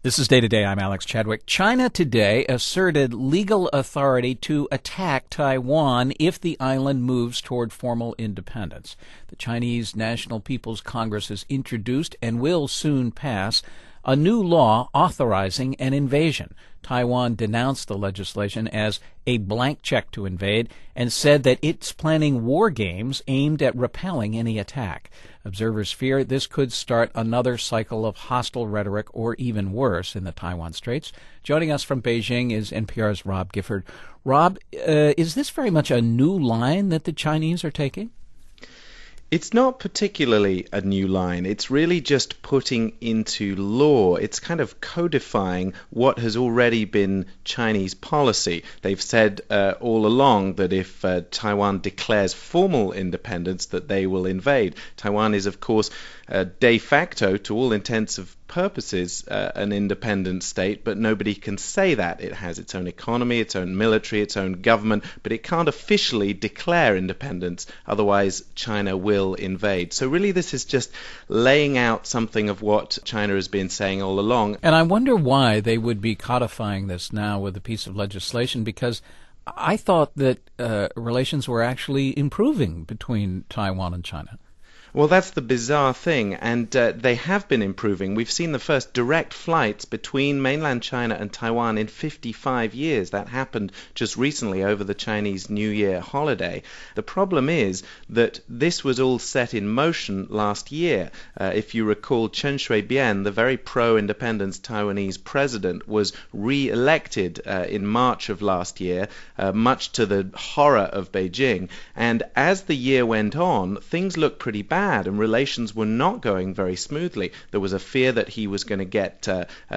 This is Day to Day. I'm Alex Chadwick. China today asserted legal authority to attack Taiwan if the island moves toward formal independence. The Chinese National People's Congress has introduced and will soon pass a new law authorizing an invasion. Taiwan denounced the legislation as a blank check to invade and said that it's planning war games aimed at repelling any attack. Observers fear this could start another cycle of hostile rhetoric or even worse in the Taiwan Straits. Joining us from Beijing is NPR's Rob Gifford. Rob, is this very much a new line that the Chinese are taking? It's not particularly a new line. It's really just putting into law. It's kind of codifying what has already been Chinese policy. They've said all along that if Taiwan declares formal independence, that they will invade. Taiwan is, of course, de facto, to all intents and purposes, an independent state, but nobody can say that. It has its own economy, its own military, its own government, but it can't officially declare independence, otherwise China will invade. So really this is just laying out something of what China has been saying all along. And I wonder why they would be codifying this now with a piece of legislation, because I thought that relations were actually improving between Taiwan and China. Well, that's the bizarre thing, and they have been improving. We've seen the first direct flights between mainland China and Taiwan in 55 years. That happened just recently over the Chinese New Year holiday. The problem is that this was all set in motion last year. If you recall, Chen Shui-bian, the very pro-independence Taiwanese president, was re-elected in March of last year, much to the horror of Beijing. And as the year went on, things looked pretty bad, and relations were not going very smoothly. There was a fear that he was going to get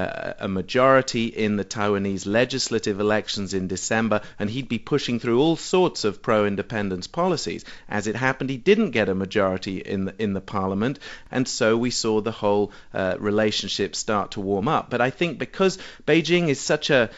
a majority in the Taiwanese legislative elections in December, and he'd be pushing through all sorts of pro-independence policies. As it happened, he didn't get a majority in the parliament, and so we saw the whole relationship start to warm up. But I think because Beijing is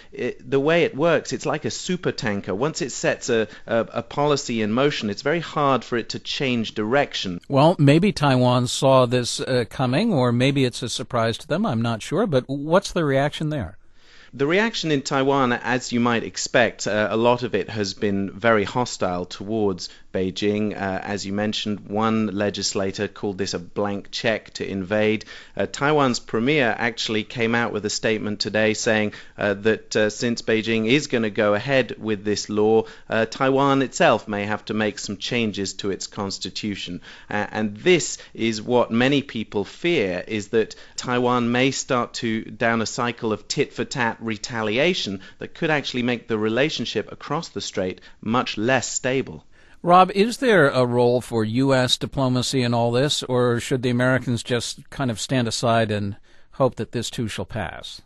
the way it works, it's like a super tanker. Once it sets a policy in motion, it's very hard for it to change direction. Well, maybe Taiwan saw this coming, or maybe it's a surprise to them. I'm not sure, but what's the reaction there? The reaction in Taiwan, as you might expect, a lot of it has been very hostile towards Beijing. As you mentioned, one legislator called this a blank check to invade. Taiwan's premier actually came out with a statement today saying that since Beijing is going to go ahead with this law, Taiwan itself may have to make some changes to its constitution. And this is what many people fear, is that Taiwan may start down a cycle of tit-for-tat retaliation that could actually make the relationship across the strait much less stable. Rob, is there a role for U.S. diplomacy in all this, or should the Americans just kind of stand aside and hope that this too shall pass?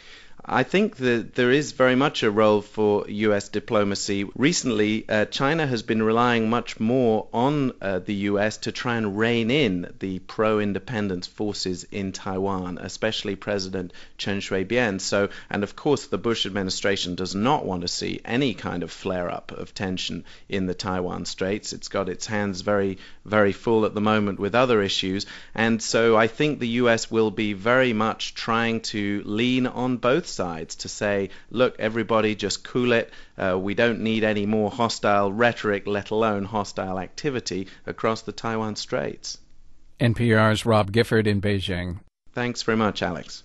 I think that there is very much a role for U.S. diplomacy. Recently, China has been relying much more on the U.S. to try and rein in the pro-independence forces in Taiwan, especially President Chen Shui-bian. And of course, the Bush administration does not want to see any kind of flare-up of tension in the Taiwan Straits. It's got its hands very, very full at the moment with other issues. And so I think the U.S. will be very much trying to lean on both sides to say, look, everybody just cool it. We don't need any more hostile rhetoric, let alone hostile activity across the Taiwan Straits. NPR's Rob Gifford in Beijing. Thanks very much, Alex.